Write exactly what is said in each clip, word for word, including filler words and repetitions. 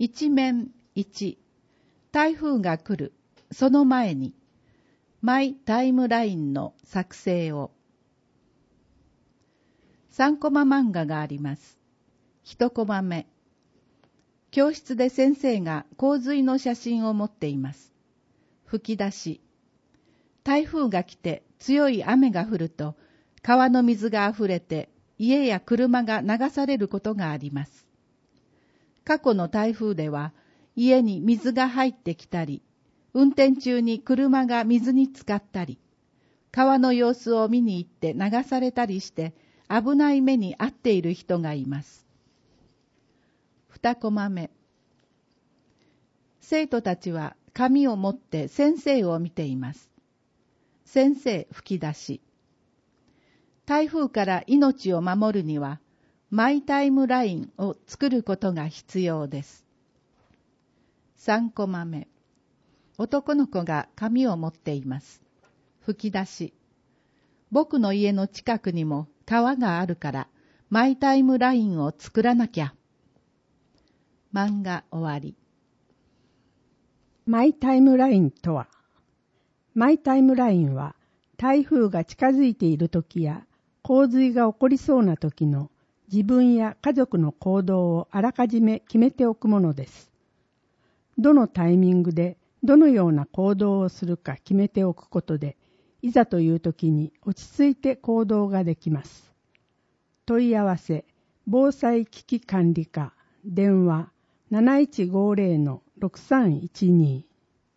一面いち、台風が来る、その前に、マイタイムラインの作成を。さんコマ漫画があります。いちコマ目。教室で先生が洪水の写真を持っています。吹き出し。台風が来て強い雨が降ると、川の水があふれて家や車が流されることがあります。過去の台風では家に水が入ってきたり、運転中に車が水に浸かったり、川の様子を見に行って流されたりして危ない目に遭っている人がいます。にコマ目。生徒たちは紙を持って先生を見ています。先生吹き出し。台風から命を守るには、マイタイムラインを作ることが必要です。さんコマ目。男の子が紙を持っています。吹き出し。僕の家の近くにも川があるから、マイタイムラインを作らなきゃ。漫画終わり。 マイタイムラインとは、マイタイムラインは台風が近づいている時や洪水が起こりそうな時の自分や家族の行動をあらかじめ決めておくものです。どのタイミングでどのような行動をするか決めておくことで、いざという時に落ち着いて行動ができます。問い合わせ、防災危機管理課、電話なないちごぜろのろくさんいちに。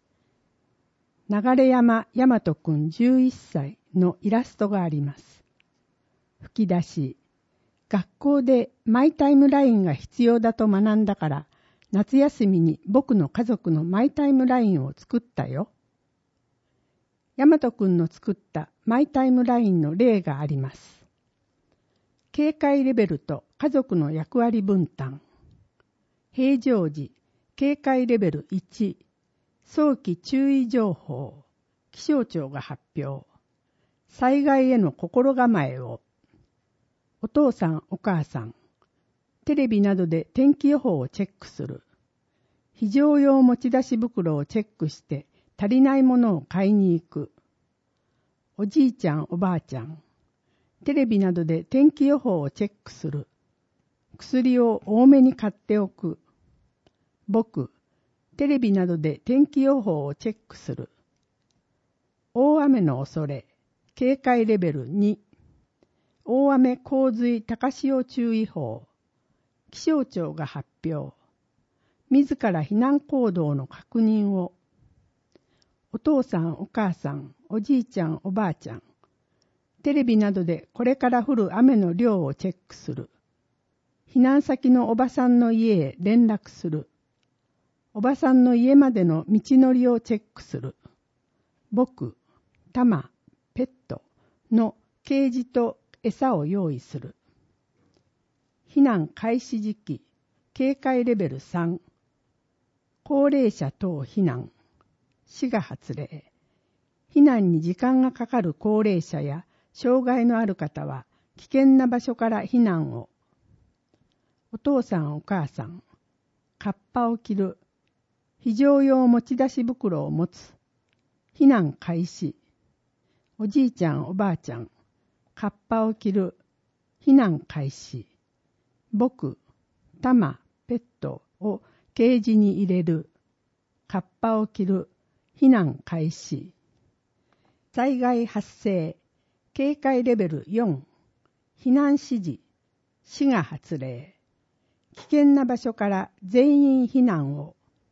流山大和くんじゅういっさいのイラストがあります。吹き出し。学校でマイタイムラインが必要だと学んだから、夏休みに僕の家族のマイタイムラインを作ったよ。大和くんの作ったマイタイムラインの例があります。警戒レベルと家族の役割分担。平常時、警戒レベルいち、早期注意情報、気象庁が発表。災害への心構えを。お父さんお母さん、テレビなどで天気予報をチェックする。非常用持ち出し袋をチェックして足りないものを買いに行く。おじいちゃんおばあちゃん、テレビなどで天気予報をチェックする。薬を多めに買っておく。僕、テレビなどで天気予報をチェックする。大雨の恐れ、警戒レベルに。大雨洪水高潮注意報。気象庁が発表。自ら避難行動の確認を。お父さんお母さん、おじいちゃんおばあちゃん。テレビなどでこれから降る雨の量をチェックする。避難先のおばさんの家へ連絡する。おばさんの家までの道のりをチェックする。僕、タマ、ペットのケージと餌を用意する。避難開始時期、警戒レベルさん。高齢者等避難、市が発令。避難に時間がかかる高齢者や障害のある方は危険な場所から避難を。お父さんお母さん、カッパを着る。非常用持ち出し袋を持つ。避難開始。おじいちゃんおばあちゃん、カッパを着る。避難開始。僕、タマ、ペットをケージに入れる。カッパを着る。避難開始。災害発生。警戒レベルよん。避難指示。市が発令。危険な場所から全員避難を。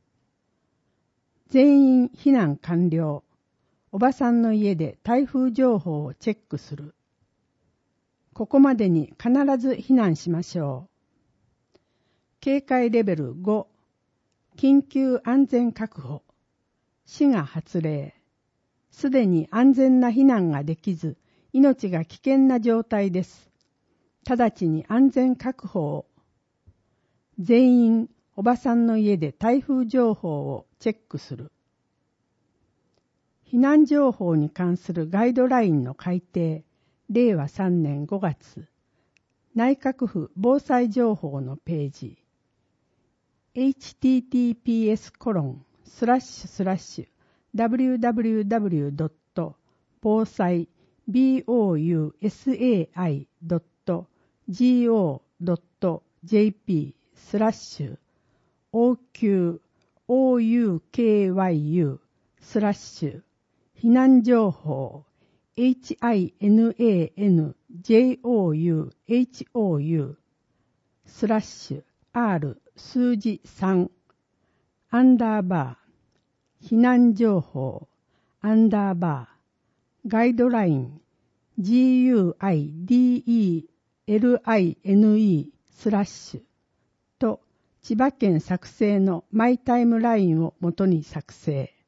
全員避難完了。おばさんの家で台風情報をチェックする。ここまでに必ず避難しましょう。警戒レベルご。緊急安全確保。市が発令。すでに安全な避難ができず、命が危険な状態です。直ちに安全確保を。全員おばさんの家で台風情報をチェックする。避難情報に関するガイドラインの改定、れいわさんねんごがつ、内閣府防災情報のページ。 エイチティーティーピーエスコロンスラッシュスラッシュダブリューダブリューダブリュードット防災 ボウサイドットジオードットジェーピースラッシュ オーキューオーユーケーワイユー スラッシュ避難情報 ヒナンスラッシュ R 数字さんアンダーバー避難情報アンダーバーガイドライン ジーユーアイディーイーエルアイエヌイー スラッシュと千葉県作成のマイタイムラインをもとに作成。